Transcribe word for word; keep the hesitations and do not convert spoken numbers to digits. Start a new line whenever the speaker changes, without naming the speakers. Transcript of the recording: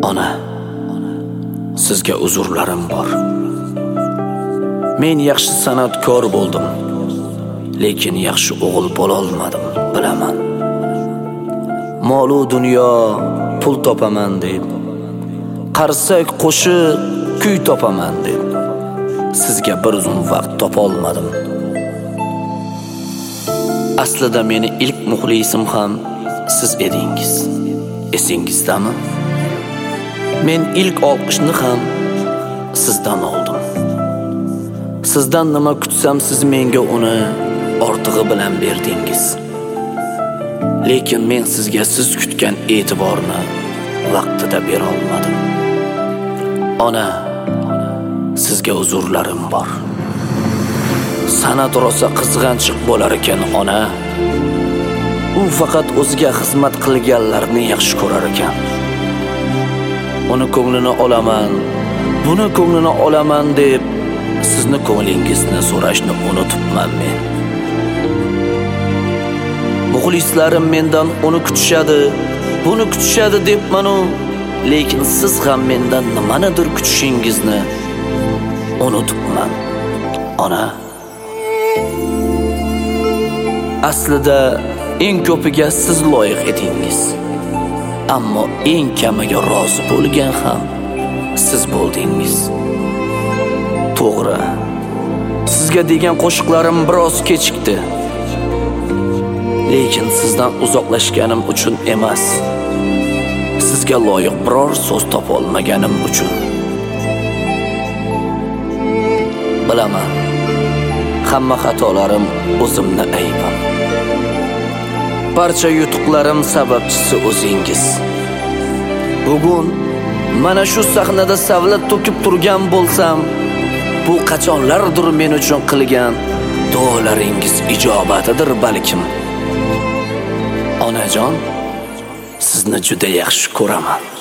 Ona, sizga uzrlarim bor. Men yaxshi san'atkor bo'ldim, lekin yaxshi o'g'il bo'la olmadim, bilaman. Mol u dunyo, pul topaman deb, qarsak qo'shib kuy topaman deb, sizga bir zum vaqt topa olmadim. Aslida meni ilk muxlisim ham siz edingiz. Esingizdami? Men ilk olqishni ham sizdan oldim. Sizdan nima kutsam siz menga uni ortig'i bilan berdingiz. Lekin men sizga siz kutgan e'tiborni vaqtida bera olmadim. Ona, sizga uzrlarim bor. San'at rosa qizg'anchiq bo'lar ekan, ona. U faqat o'ziga xizmat qilganlarni yaxshi ko'rar ekan. Uni ko'nglini olaman, buni ko'nglini olaman deb sizni ko'nglingizni so'rashni unutibman men. Muxlislarim mendan uni kutishadi, buni kutishadi debman-u, lekin siz ham mendan nimanidir kutishingizni unutibman, ona. Aslida eng ko'piga siz loyiq edingiz. Ammo eng kamiga rozi bo'lgan ham siz bo'ldingiz. To'g'ri, sizga degan qo'shiqlarim biroz kechikdi. Lekin sizdan uzoqlashganim uchun emas, sizga loyiq biror so'z topa olmaganim uchun. Bilaman, hamma xatolarim o'zimni aybim. Barcha yutuqlarim sababchisi o'zingiz. Bugun mana shu sahnada savlat to'kib turgan bo'lsam, bu qachonlardir men uchun qilgan duolaringiz ijobatidir balkim. Onajon, sizni juda yaxshi ko'raman.